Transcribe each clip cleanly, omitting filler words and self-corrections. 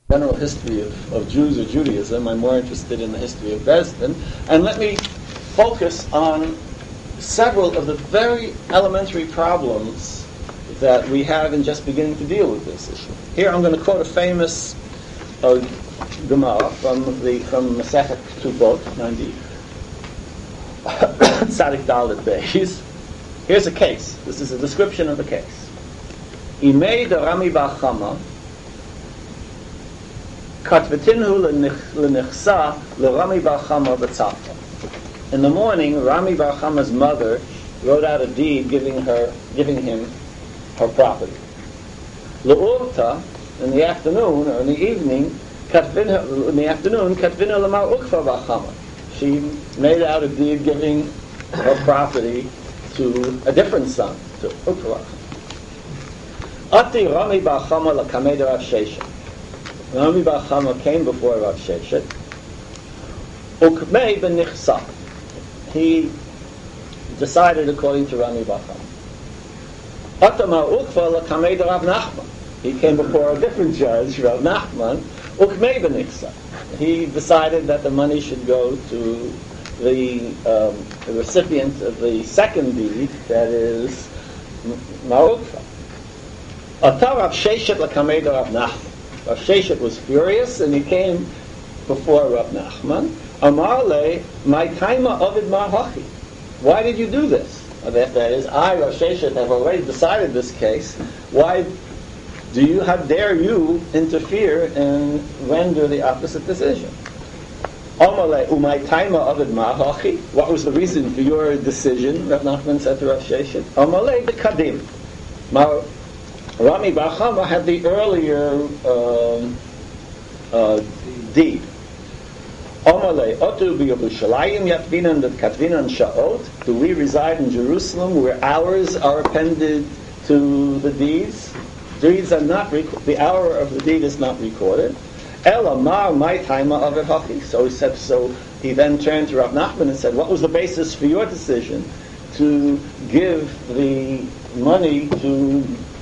general history of Jews or Judaism. I'm more interested in the history of Besdin. And let me focus on several of the very elementary problems that we have in just beginning to deal with this issue. Here I'm going to quote a famous Gemara from Masechet Ketubot, 90, Tzadik Dalet Beis. Here's a case. This is a description of the case. Imei de Rami Bar Chama Katvetinhu lenichsa leRami Bar Chama b'tzafta. In the morning, Rami Bar Chama's mother wrote out a deed giving him her property. Le'urta, in the afternoon or in the evening, Katvinu lemar Ukva Bar Chama. She made out a deed giving her property to a different son, to Ukva Bar Chama. Ati Rami Bar Chama l'kamei Rav Sheshet. Rami Bar Chama came before Rav Sheshet. Ukmei b'nichsa. He decided according to Rami Bar Chama. Atamar Ukva l'kamei Rav Nachman. He came before a different judge, Rav Nachman. Ukmei b'nichsa. He decided that the money should go to the recipient of the second deed, that is Mar Ukva. Atar Rav Sheshet l'kamei Rav Nachman. Rav Sheshet was furious, and he came before Rav Nachman. Amar le, my kaima ovid mar hachi. Why did you do this? That is, I, Rav Sheshet, have already decided this case. Why how dare you interfere and render the opposite decision? Amar le, umay kaima ovid mar hachi. What was the reason for your decision? Rav Nachman said to Rav Sheshet. Amar le, the kadim. Rami Bar Chama had the earlier deed. Do we reside in Jerusalem where hours are appended to the deeds? Deeds are not the hour of the deed is not recorded. So he said. So he then turned to Rav Nachman and said, "What was the basis for your decision to give the money to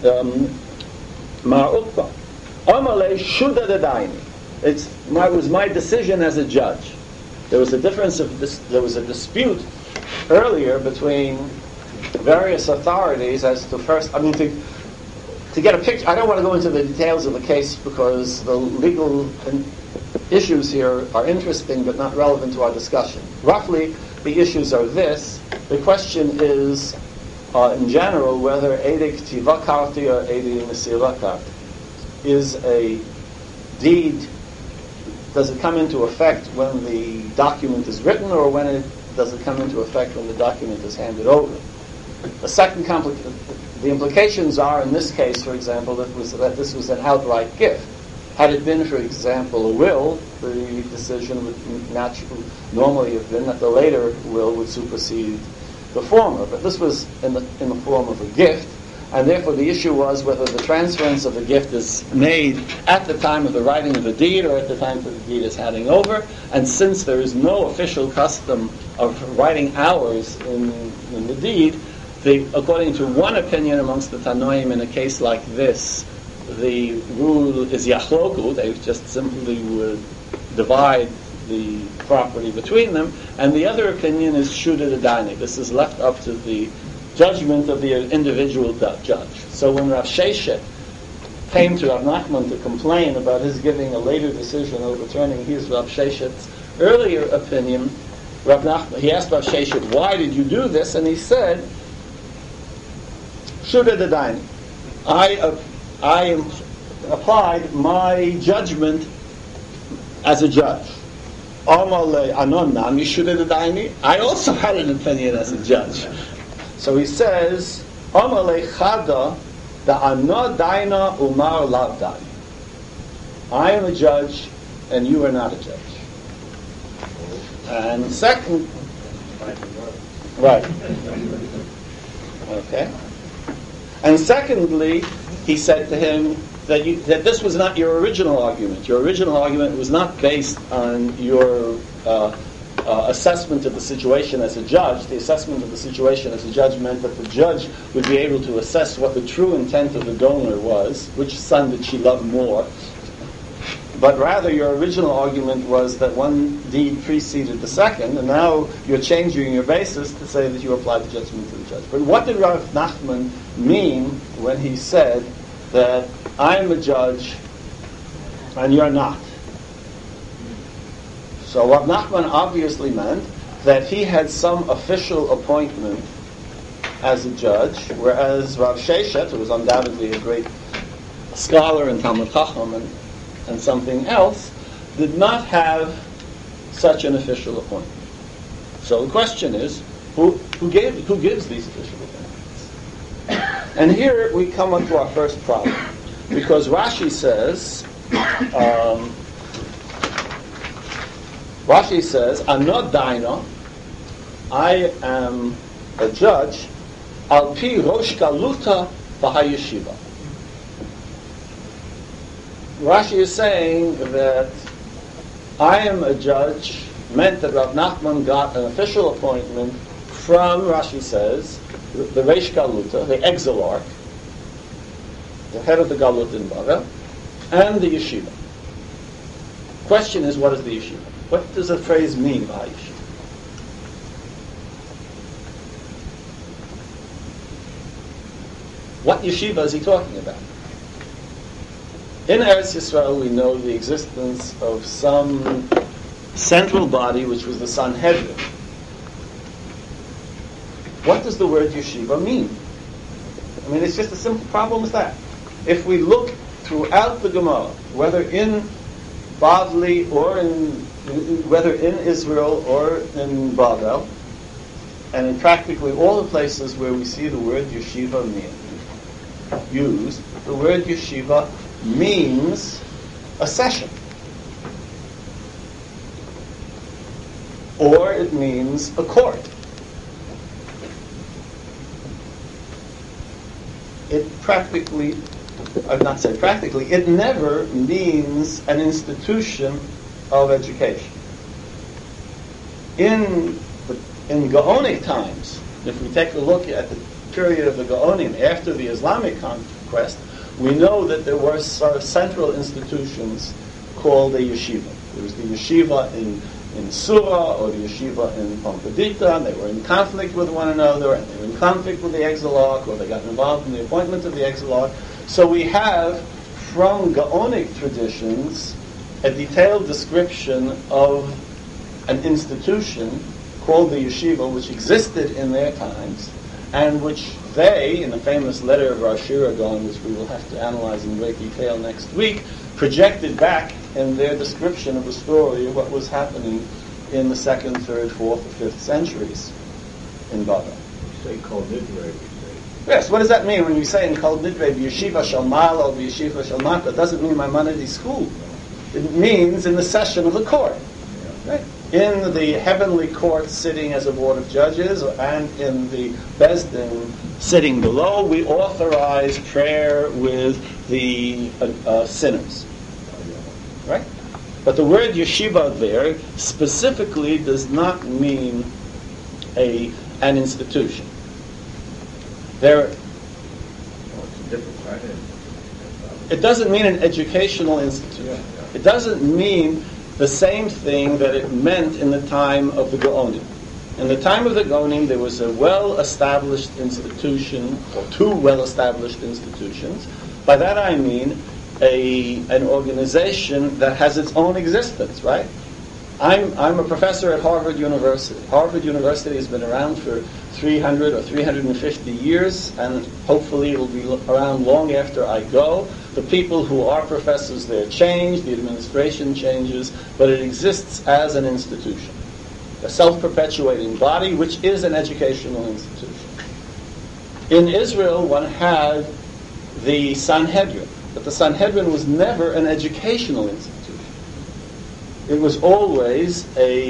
Mar Ukva?" Amalei Shuda Dadaini. It was my decision as a judge. There was a difference of this. There was a dispute earlier between various authorities as to first. I mean, to get a picture. I don't want to go into the details of the case because the legal issues here are interesting but not relevant to our discussion. Roughly, the issues are this. The question is, in general, whether Eidik Tiva Karti or Eidik Mesira Karti is a deed. Does it come into effect when the document is written, or does it come into effect when the document is handed over? The second the implications are, in this case, for example, that this was an outright gift. Had it been, for example, a will, the decision would normally have been that the later will would supersede the former. But this was in the form of a gift, and therefore the issue was whether the transference of the gift is made at the time of the writing of the deed or at the time that the deed is handing over. And since there is no official custom of writing hours in the deed, according to one opinion amongst the Tanoim in a case like this, the rule is yachloku. They just simply would divide the property between them. And the other opinion is shuda d'daini. This is left up to the judgment of the individual judge. So when Rav Sheshet came to Rav Nachman to complain about his giving a later decision overturning his Rav Sheshet's earlier opinion, he asked Rav Sheshet, "Why did you do this?" And he said, "Shuda d'daini. I applied my judgment as a judge. Amale anon nami shuda d'daini. I also had an opinion as a judge." So he says, Amale chada da'ana daina umar lav daini. I am a judge, and you are not a judge. And second, right? Okay. And secondly, he said to him that this was not your original argument. Your original argument was not based on your assessment of the situation as a judge. The assessment of the situation as a judge meant that the judge would be able to assess what the true intent of the donor was, which son did she love more, but rather your original argument was that one deed preceded the second, and now you're changing your basis to say that you apply the judgment to the judge. But what did Rav Nachman mean when he said that I'm a judge and you're not? So Rav Nachman obviously meant that he had some official appointment as a judge, whereas Rav Sheshet, who was undoubtedly a great scholar in Talmud Chacham and something else, did not have such an official appointment. So the question is, who gives these official appointments? And here we come on to our first problem, because Rashi says, "Anod daino, I am a judge, al pi rosh galuta v'hayeshiva." Rashi is saying that I am a judge meant that Rav Nachman got an official appointment from, Rashi says, the Reish Galuta, the exilarch, the head of the Galut in Bavel, and the yeshiva. Question is, what is the yeshiva? What does the phrase mean, v'hayeshiva? What yeshiva is he talking about? In Eretz Yisrael, we know the existence of some central body, which was the Sanhedrin. What does the word yeshiva mean? I mean, it's just a simple problem as that. If we look throughout the Gemara, whether in Bavli or whether in Israel or in Bavel, and in practically all the places where we see the word yeshiva used, the word yeshiva means a session. Or it means a court. It practically, I've not said practically, it never means an institution of education. In Gaonic times, if we take a look at the period of the Gaonim after the Islamic conquest, we know that there were central institutions called a yeshiva. There was the yeshiva in Surah or the yeshiva in Pompadita, and they were in conflict with one another, and they were in conflict with the exilarch, or they got involved in the appointment of the exilarch. So we have, from Gaonic traditions, a detailed description of an institution called the yeshiva, which existed in their times, and which they, in the famous letter of Rosh Hashanah, which we will have to analyze in great detail next week, projected back in their description of the story of what was happening in the 2nd, 3rd, 4th, or 5th centuries in Babel. You say Kol Nidre, we say. Yes, what does that mean when we say in Kol Nidre, Yeshiva shel Ma'al or Yeshiva shel Mata? It doesn't mean Maimonides school. It means in the session of the court. Right? In the heavenly court sitting as a board of judges, and in the Bezdin sitting below, we authorize prayer with the sinners. Right? But the word yeshiva there specifically does not mean an institution. It doesn't mean an educational institution. It doesn't mean the same thing that it meant in the time of the Gaonim. In the time of the Gaonim, there was a well-established institution, or two well-established institutions. By that I mean an organization that has its own existence, right? I'm a professor at Harvard University. Harvard University has been around for 300 or 350 years, and hopefully it will be around long after I go. The people who are professors there change, the administration changes, but it exists as an institution, a self-perpetuating body, which is an educational institution. In Israel, one had the Sanhedrin, but the Sanhedrin was never an educational institution. It was always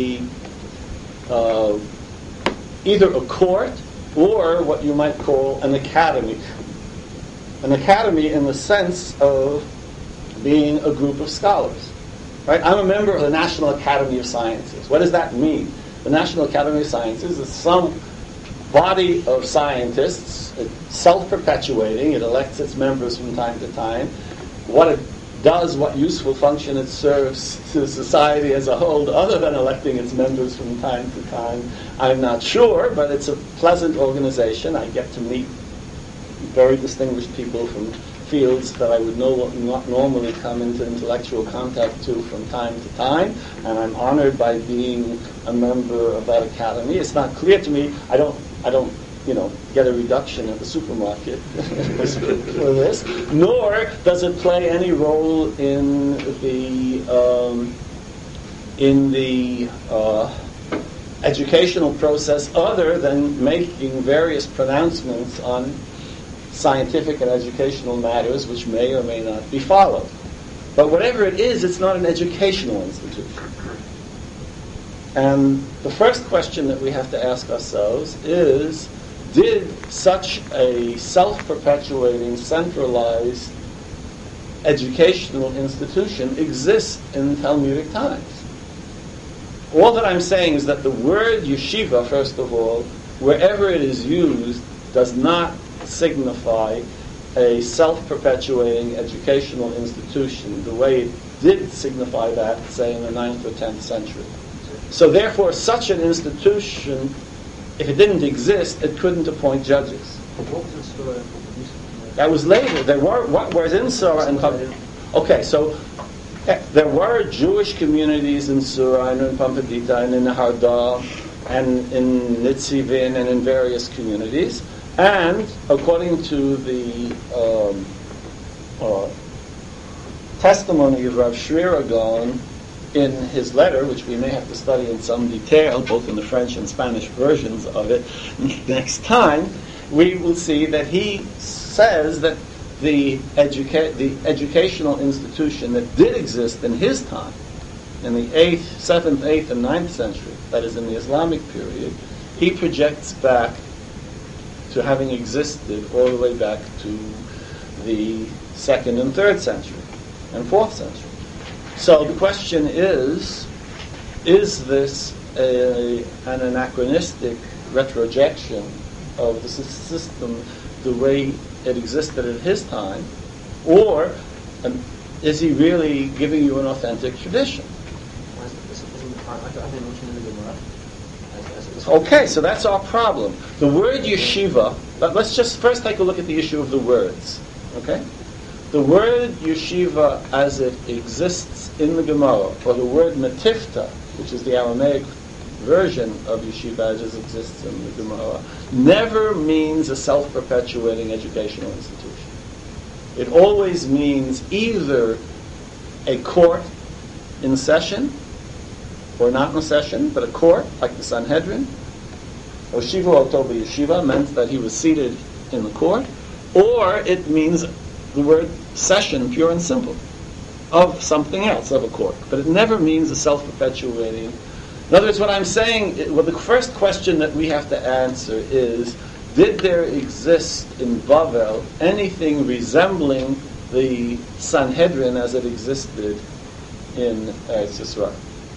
either a court or what you might call an academy. An academy in the sense of being a group of scholars. Right? I'm a member of the National Academy of Sciences. What does that mean? The National Academy of Sciences is some body of scientists, self-perpetuating. It elects its members from time to time. What it does what useful function it serves to society as a whole, other than electing its members from time to time, I'm not sure, but it's a pleasant organization. I get to meet very distinguished people from fields that I would not normally come into intellectual contact to from time to time, and I'm honored by being a member of that academy. It's not clear to me. I don't get a reduction at the supermarket for this, nor does it play any role in the educational process other than making various pronouncements on scientific and educational matters which may or may not be followed. But whatever it is, it's not an educational institution. And the first question that we have to ask ourselves is, did such a self-perpetuating, centralized educational institution exist in Talmudic times? All that I'm saying is that the word yeshiva, first of all, wherever it is used, does not signify a self-perpetuating educational institution the way it did signify that, say, in the 9th or 10th century. So therefore, such an institution, if it didn't exist, it couldn't appoint judges. That was later. There were, what was in Surah and okay, so there were Jewish communities in Surah and in Pampedita and in Harda and in Nitzivin and in various communities. And according to the testimony of Rav Shrir Gaon in his letter, which we may have to study in some detail, both in the French and Spanish versions of it next time, we will see that he says that the educational institution that did exist in his time, in the 7th, 8th, and 9th century, that is in the Islamic period, he projects back to having existed all the way back to the 2nd and 3rd century and 4th century. So the question is this an anachronistic retrojection of the system the way it existed at his time, or is he really giving you an authentic tradition? Okay, so that's our problem. The word yeshiva, but let's just first take a look at the issue of the words. Okay? The word yeshiva as it exists in the Gemara, or the word metifta, which is the Aramaic version of yeshiva as it exists in the Gemara, never means a self-perpetuating educational institution. It always means either a court in session, or not in session, but a court, like the Sanhedrin. Oshiva Otoba Yeshiva meant that he was seated in the court, or it means the word session, pure and simple, of something else, of a court. But it never means a self-perpetuating. In other words, what I'm saying, the first question that we have to answer is, did there exist in Bavel anything resembling the Sanhedrin as it existed in Eretz Yisrael?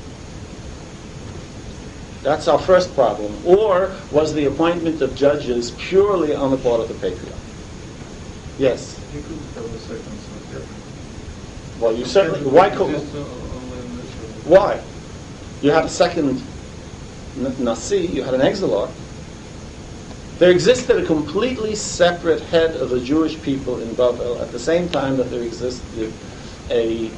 That's our first problem. Or was the appointment of judges purely on the part of the patriarch? Yes. You could have a second Sanhedrin. Well, you certainly. Why? Why? You had a second Nasi. You had an exilarch. There existed a completely separate head of the Jewish people in Bavel at the same time that there existed a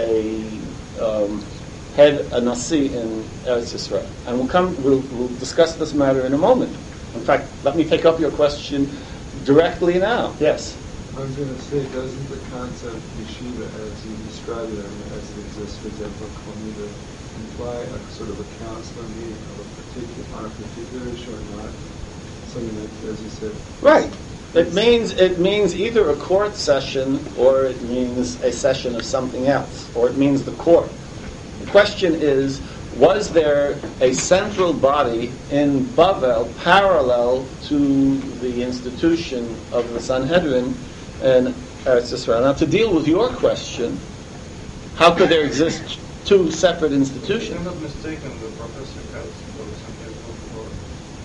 Nasi in Eretz Yisrael. And we'll discuss this matter in a moment. In fact, let me take up your question directly now. Yes? I was going to say, doesn't the concept yeshiva as you describe it, as it exists, for example, in Talmud, imply a sort of a counseling meeting of on a particular issue or not? Something that, as you said... Right. It means either a court session, or it means a session of something else, or it means the court. The question is, was there a central body in Bavel parallel to the institution of the Sanhedrin in Eretz Yisrael? Now, to deal with your question, how could there exist two separate institutions? If I'm not mistaken, the professor has for the Sanhedrin or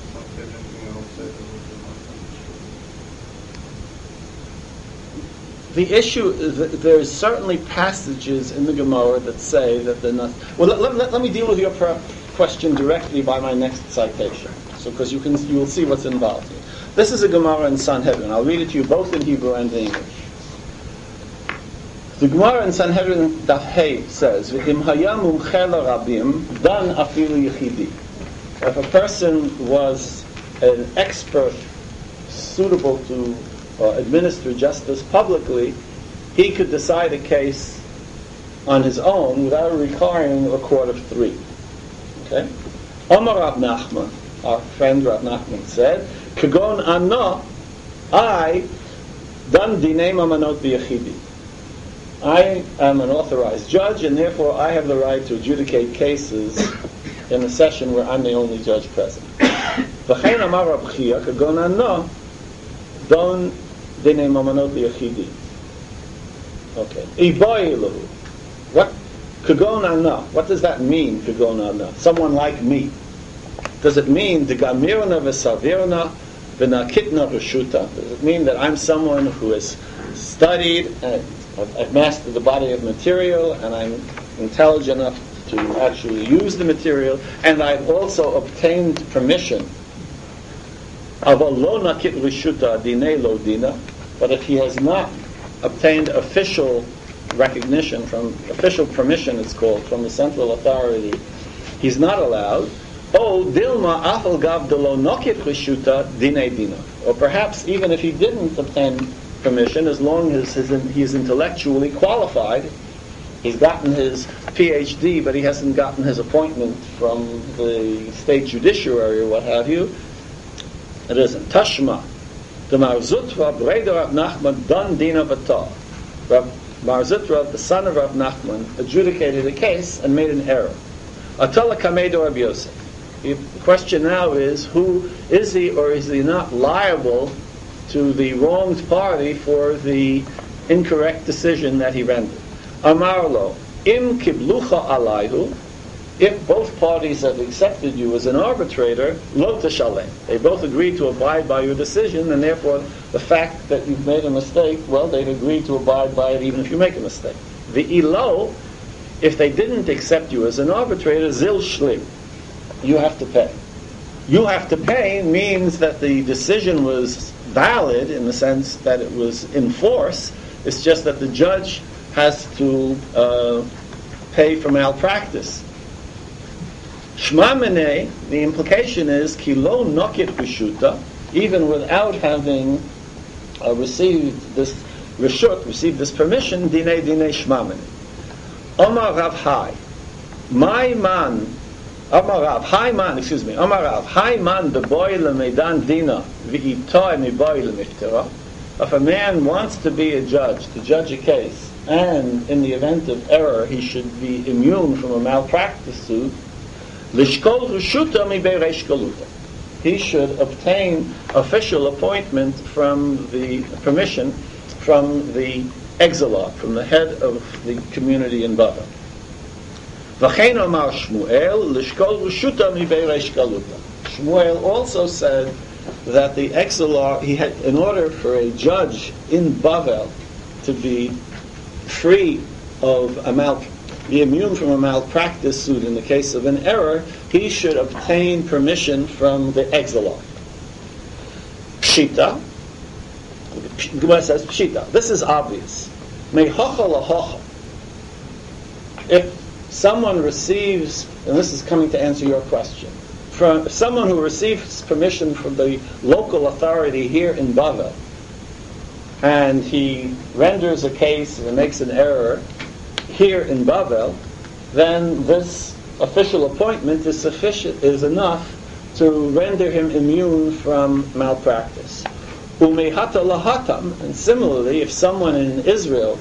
Sanhedrin outside of The issue is that there's certainly passages in the Gemara that say that the Nas... Well, let me deal with your question directly by my next citation, so because you will see what's involved here. This is a Gemara in Sanhedrin. I'll read it to you both in Hebrew and in English. The Gemara in Sanhedrin Daf Hey says, "V'im hayam mumche l'rabim dan afilu yechidi." If a person was an expert suitable to administer justice publicly, he could decide a case on his own without requiring a court of three. Okay? Omar Rav Nachman, our friend Rav Nachman said, "Kagon ana, I dan dinei mamanot b'yechidi." I am an authorized judge, and therefore I have the right to adjudicate cases in a session where I'm the only judge present. V'chein amar Rav Chia, kagon ana, don dinei mamanot b'yechidi. Okay. Iboilu. What? Kagon ana. What does that mean, kagon ana? Someone like me. Does it mean the gamirna v'savirna v'nakitna v'shuta? Does it mean that I'm someone who has studied and I've mastered the body of material and I'm intelligent enough to actually use the material, and I've also obtained permission of a lo nakit v'shuta dinei lo dina, but if he has not obtained official recognition official permission, it's called, from the central authority, he's not allowed. Oh, dilma afal gav de lo nakit v'shuta dinei dina. Or perhaps even if he didn't obtain permission, as long as he's intellectually qualified, he's gotten his PhD, but he hasn't gotten his appointment from the state judiciary or what have you, it isn't. Tashma. The Mar Zutra, Breder Rav Nachman, Don Dina B'Tah. Mar Zutra, the son of Rav Nachman, adjudicated a case and made an error. Atala Kamedo Rav Yosef. The question now is, who is he or is he not liable to the wronged party for the incorrect decision that he rendered? Amarlo, im kiblucha alayhu, if both parties have accepted you as an arbitrator, lo teshalem. They both agree to abide by your decision, and therefore the fact that you've made a mistake, well, they've agreed to abide by it even if you make a mistake. The ilo, if they didn't accept you as an arbitrator, zil shlim, you have to pay. You have to pay means that the decision was valid in the sense that it was in force. It's just that the judge has to pay for malpractice. Shma menei, the implication is ki lo nokit b'shuta, even without having received this reshut, received this permission, dinei shma menei. Omar Rav Hai, my man. Amar Rav, Hai man the boy lemedan dina v'itoi mi boy lemiftira. If a man wants to be a judge, to judge a case, and in the event of error he should be immune from a malpractice suit, lishkol rushuta mi bereish galuta. He should obtain official appointment from the permission from the exilarch, from the head of the community in Bavel. V'chein amar Shmuel, l'shkol rushuta mi bereish galuta. Shmuel also said that the exilarch, in order for a judge in Bavel to be free of be immune from a malpractice suit in the case of an error, he should obtain permission from the exilarch. Pshita, the Gemara says Pshita. This is obvious. Mehocha lahocha. If someone receives, and this is coming to answer your question, from someone who receives permission from the local authority here in Bavel, and he renders a case and makes an error here in Bavel, then this official appointment is enough to render him immune from malpractice. Umehata lahatam, and similarly, if someone in Israel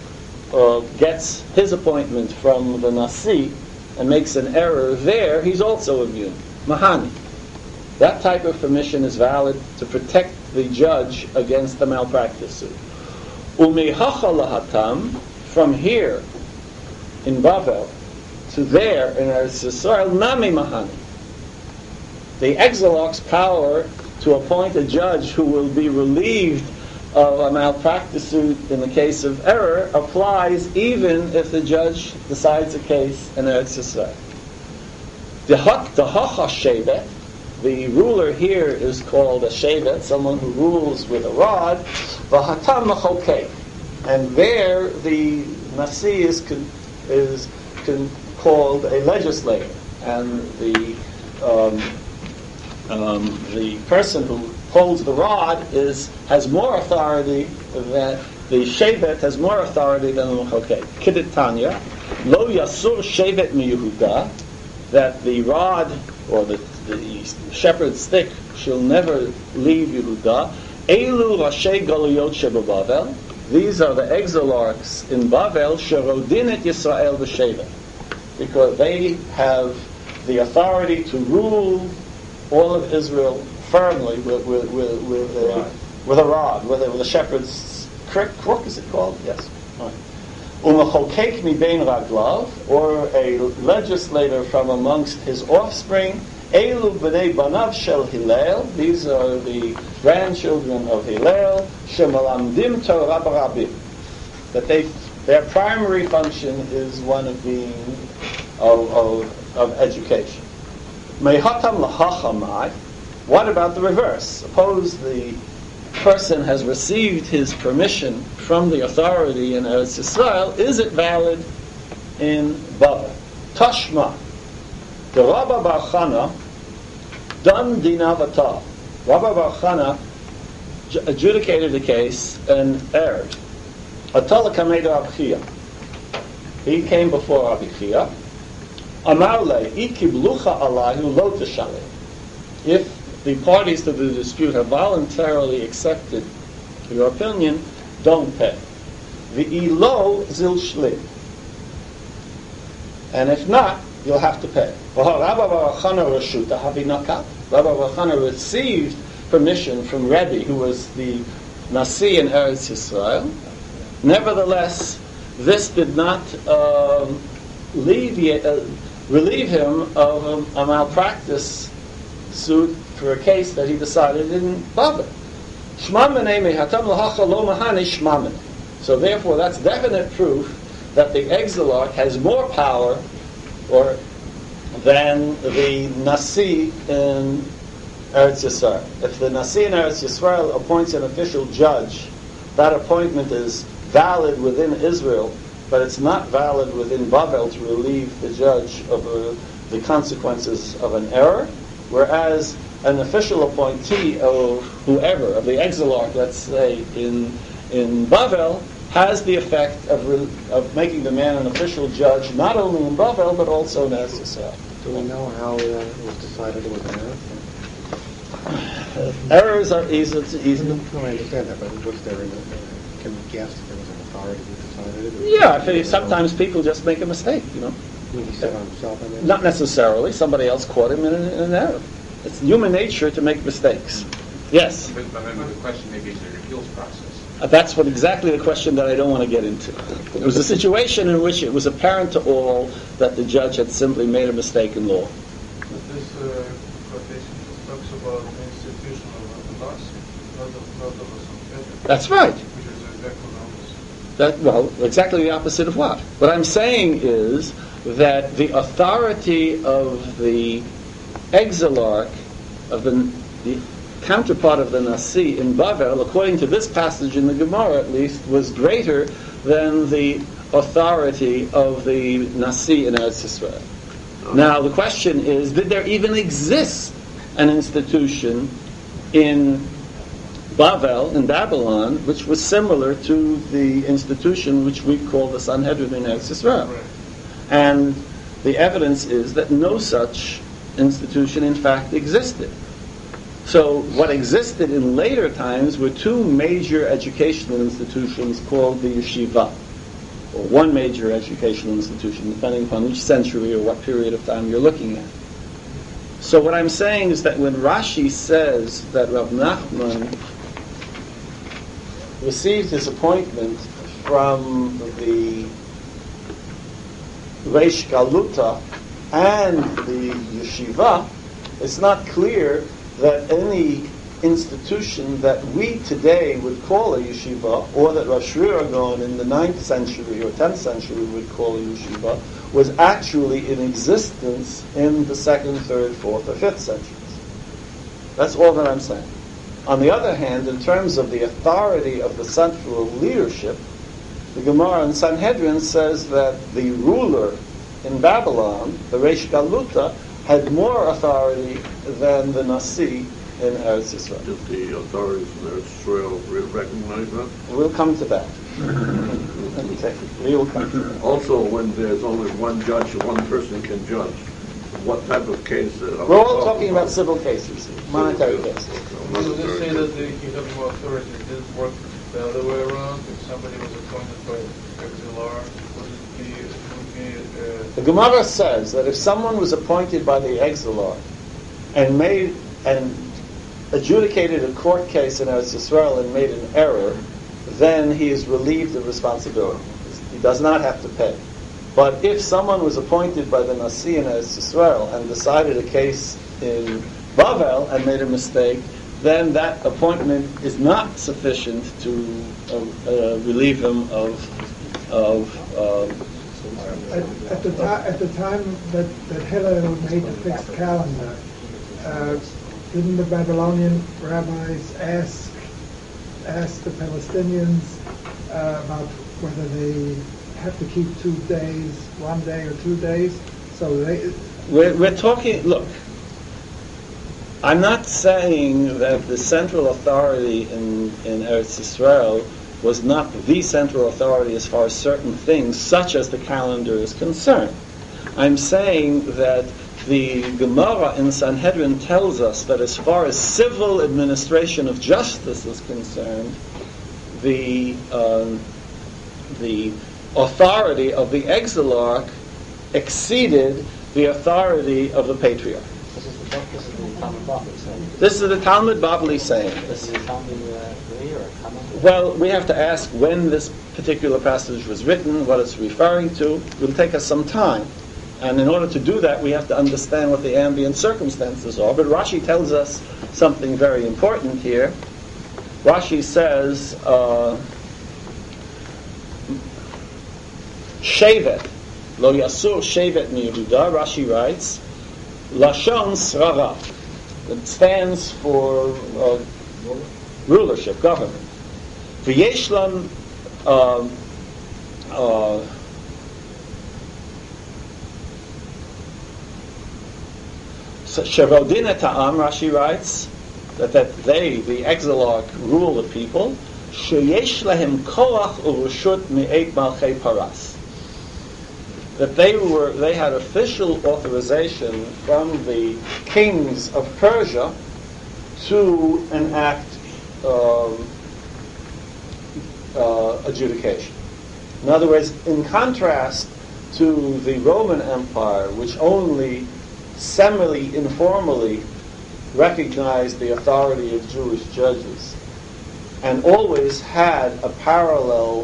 gets his appointment from the Nasi and makes an error there, he's also immune. Mahani. That type of permission is valid to protect the judge against the malpractice suit. Umehacha lahatam, from here in Bavel to there in Eretz Yisrael, nami mahani. The exilarch's power to appoint a judge who will be relieved of a malpractice suit in the case of error applies even if the judge decides a case in Eretz Yisrael. The Hacha Shevet, the ruler here is called a Shevet, someone who rules with a rod, V'hatam Machokek. And there the Nasi is called a legislator, and the person who holds the rod has more authority than the Shevet has more authority than the Machokek. Kiditanya, Lo Yasur Shevet Mi Yehuda, that the rod or the shepherd's stick shall never leave Yehuda. Elu Rashei Galuyot Shebabavel. These are the exilarchs in Bavel, Sherodin et Yisrael v'Shevet, because they have the authority to rule all of Israel firmly with a rod, with a shepherd's crook, is it called? Yes. Umachokek mi bein raglav, or a legislator from amongst his offspring. Elu b'nei banav shel Hillel. These are the grandchildren of Hillel. Shemalamdim Torah barabim. That their primary function is one of being of education. Mehatam lahachamai. What about the reverse? Suppose the person has received his permission from the authority in Eretz Yisrael. Is it valid in Bavel? Tashma. The Rabba Bar Chana done dinavata. Rabba Bar Chana adjudicated the case and erred. Atala kameda Rabbi Chia. He came before Rabbi Chia. Amar le ikiblucha alayhu lo teshaleh. If the parties to the dispute have voluntarily accepted your opinion, don't pay. V'ilo zil shlim. And if not, you'll have to pay. Rabbi Bar Chana Rashuta Havinaka. Rabbi Bar Chana received permission from Rebbe, who was the Nasi in Eretz Yisrael. Nevertheless, this did not relieve him of a malpractice suit for a case that he decided didn't bother. So therefore, that's definite proof that the exilarch has more power than the Nasi in Eretz Yisrael. If the Nasi in Eretz Yisrael appoints an official judge, that appointment is valid within Israel, but it's not valid within Bavel to relieve the judge of the consequences of an error, whereas an official appointee of whoever, of the exilarch, let's say, in Bavel, has the effect of making the man an official judge, not only in Bavel, but also in Eretz Yisrael. Do we know how it was decided it was an error? Errors are easy. No, I understand that, but was there can we guess if there was an authority who decided it? Yeah, sometimes people just make a mistake, you know. When he said on himself, I mean? Not necessarily. Somebody else caught him in an error. It's human nature to make mistakes. Yes? But maybe the question maybe is the appeals process. That's exactly the question that I don't want to get into. It was a situation in which it was apparent to all that the judge had simply made a mistake in law. But this quotation talks about the institution of a loss, not of a subject. That's right. Which is exactly the opposite. Exactly the opposite of what? What I'm saying is that the authority of the exilarch, of the counterpart of the Nasi in Bavel, according to this passage in the Gemara at least, was greater than the authority of the Nasi in Eretz Yisrael. Now the question is, did there even exist an institution in Bavel, in Babylon, which was similar to the institution which we call the Sanhedrin in Eretz Yisrael? Right. And the evidence is that no such institution in fact existed. So what existed in later times were two major educational institutions called the yeshiva, or one major educational institution, depending upon which century or what period of time you're looking at. So what I'm saying is that when Rashi says that Rav Nachman received his appointment from the Reish Galuta and the yeshiva, it's not clear that any institution that we today would call a yeshiva, or that Rav Shrir Agon in the 9th century or 10th century would call a yeshiva, was actually in existence in the 2nd, 3rd, 4th, or 5th centuries. That's all that I'm saying. On the other hand, in terms of the authority of the central leadership, the Gemara in Sanhedrin says that the ruler in Babylon, the Reish Galuta, had more authority than the Nasi in Eretz Yisrael. Did the authorities in Eretz Yisrael recognize that? We'll come to that. We will come to that. Also, when there's only one judge, one person can judge. What type of case? We're all talking about civil cases, monetary cases. So they say that he had more authority. Did it work the other way around? If somebody was appointed by Exilar, would it be The Gemara says that if someone was appointed by the exilar and adjudicated a court case in Eretz Yisrael and made an error, then he is relieved of responsibility. He does not have to pay. But if someone was appointed by the Nasi in Eretz Yisrael and decided a case in Bavel and made a mistake, then that appointment is not sufficient to relieve him of At the time that Hillel made the fixed calendar, didn't the Babylonian rabbis ask the Palestinians about whether they have to keep 2 days, 1 day or 2 days? So we're talking. Look, I'm not saying that the central authority in Eretz Yisrael was not the central authority as far as certain things, such as the calendar, is concerned. I'm saying that the Gemara in Sanhedrin tells us that as far as civil administration of justice is concerned, the authority of the exilarch exceeded the authority of the patriarch. This is the Talmud Bavli saying. This is the Talmud Bavli or Talmud? Well, we have to ask when this particular passage was written, what it's referring to. It will take us some time. And in order to do that, we have to understand what the ambient circumstances are. But Rashi tells us something very important here. Rashi says, Shevet, lo yasur shevet mi Yehuda, Rashi writes, Lashon Srara. It stands for rulership, government. V'yeshlam Shevodin et ha'am, Rashi writes, that they, the exilarch, rule the people. Sheyesh lahem koach urushut mi'et malchei paras. That they had official authorization from the kings of Persia to enact adjudication. In other words, in contrast to the Roman Empire, which only semi-informally recognized the authority of Jewish judges and always had a parallel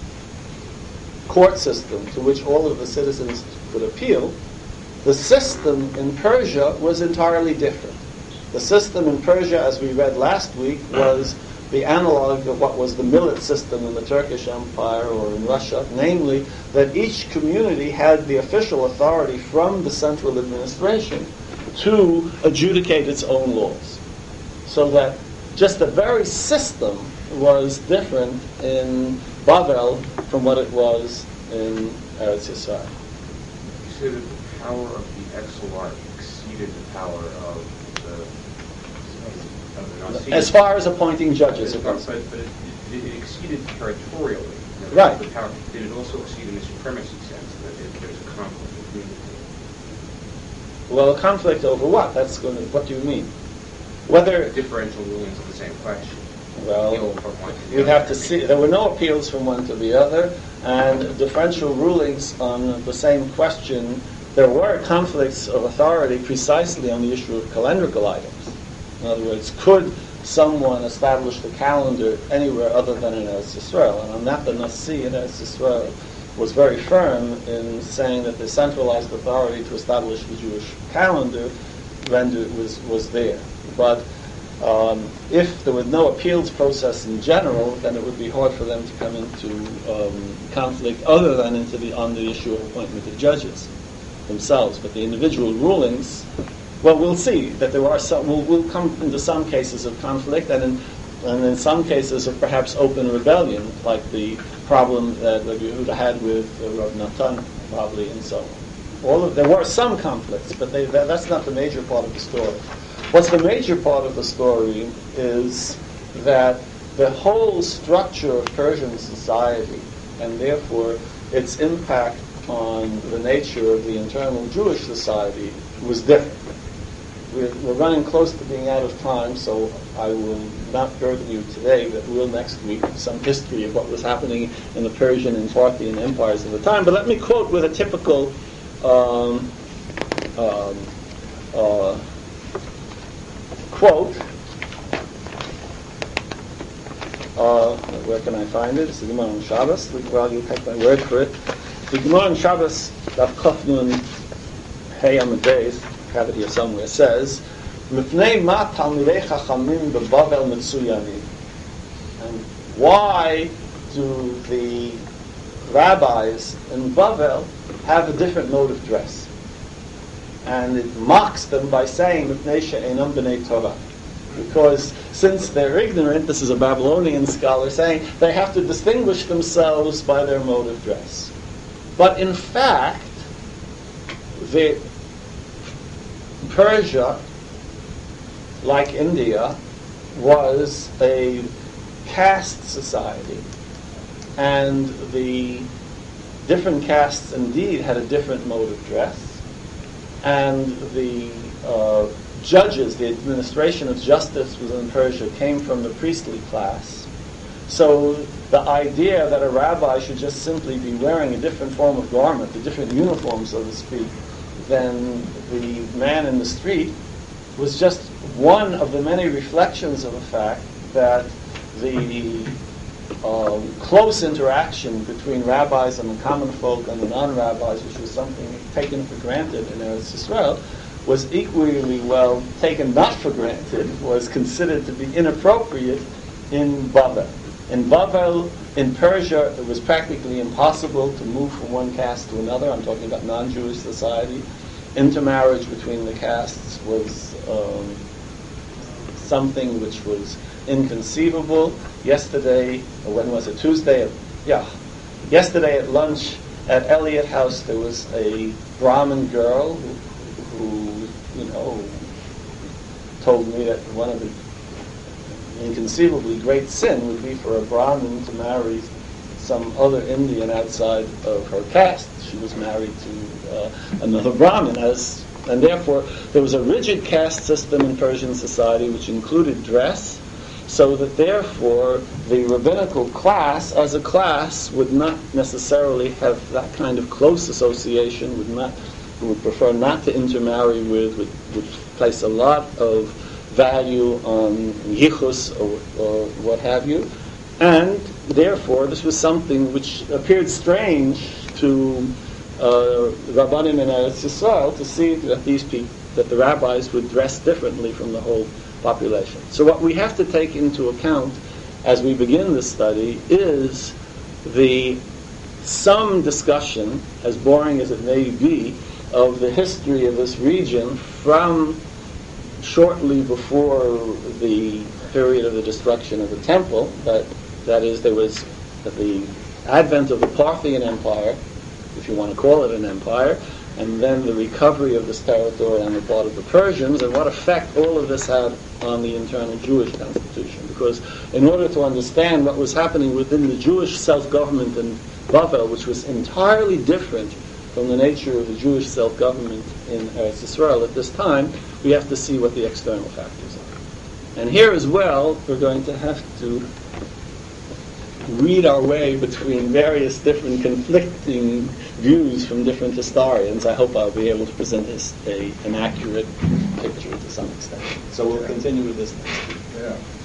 court system to which all of the citizens could appeal, the system in Persia was entirely different. The system in Persia, as we read last week, was the analog of what was the millet system in the Turkish Empire or in Russia, namely that each community had the official authority from the central administration to adjudicate its own laws. So that just the very system was different in Bavel from what it was in Eretz Yisrael. You say that the power of the exilarch exceeded the power of the Nasi. As far as appointing judges, but it exceeded territorially. Right. The power, did it also exceed in the supremacy sense that there's a conflict between the two? Well, a conflict over what? What do you mean? Whether Differential rulings of the same question. Well, Appeal from one to the you'd have other. to see. There were no appeals from one to the other, and differential rulings on the same question. There were conflicts of authority precisely on the issue of calendrical items. In other words, could someone establish the calendar anywhere other than in Eretz Yisrael? And on that, the Nasi in Eretz Yisrael was very firm in saying that the centralized authority to establish the Jewish calendar was there. But If there was no appeals process in general, then it would be hard for them to come into conflict other than on the issue of appointment of judges themselves. But the individual rulings, well, we'll see that there are some. We'll come into some cases of conflict, and in some cases of perhaps open rebellion, like the problem that Rabbi Yehuda had with Rav Natan, probably, and so on. There were some conflicts, but that's not the major part of the story. What's the major part of the story is that the whole structure of Persian society, and therefore its impact on the nature of the internal Jewish society, was different. We're running close to being out of time, so I will not burden you today, but we'll next week some history of what was happening in the Persian and Parthian empires of the time. But let me quote with a typical quote. Where can I find it? It's the Gemara on Shabbos. Well, you'll take my word for it. The Gemara on Shabbos, Daf Kofnun Hey Amadeus, have it here somewhere, says, "Mifnei ma talmidei chachamim beBavel mitzuyani." And why do the rabbis in Bavel have a different mode of dress? And it mocks them by saying, "Mifnei she'enam b'nei Torah," because since they're ignorant, this is a Babylonian scholar saying, they have to distinguish themselves by their mode of dress. But in fact, Persia, like India, was a caste society, and the different castes indeed had a different mode of dress, and the judges, the administration of justice within Persia came from the priestly class. So the idea that a rabbi should just simply be wearing a different form of garment, a different uniform, so to speak, than the man in the street, was just one of the many reflections of the fact that the close interaction between rabbis and the common folk and the non-rabbis, which was something taken for granted in Eretz Yisrael, was equally well taken not for granted, was considered to be inappropriate in Bavel. In Bavel, in Persia, it was practically impossible to move from one caste to another. I'm talking about non-Jewish society. Intermarriage between the castes was something which was inconceivable. Yesterday, or when was it? Tuesday? Yesterday at lunch at Elliott House, there was a Brahmin girl who told me that one of the inconceivably great sin would be for a Brahmin to marry some other Indian outside of her caste. She was married to another Brahmin, and therefore there was a rigid caste system in Persian society which included dress, so that therefore the rabbinical class as a class would not necessarily have that kind of close association, would prefer not to intermarry with, would place a lot of value on yichus or what have you, and therefore this was something which appeared strange to Rabbanim in Eretz Yisrael to see that that the rabbis would dress differently from the whole population. So what we have to take into account as we begin this study is some discussion, as boring as it may be, of the history of this region from shortly before the period of the destruction of the temple. That is, there was the advent of the Parthian Empire, if you want to call it an empire, and then the recovery of this territory on the part of the Persians, and what effect all of this had on the internal Jewish constitution. Because in order to understand what was happening within the Jewish self-government in Bavel, which was entirely different from the nature of the Jewish self-government in Eretz Yisrael at this time, we have to see what the external factors are. And here as well, we're going to have to read our way between various different conflicting views from different historians. I hope I'll be able to present an accurate picture to some extent. So we'll continue with this next week. Yeah.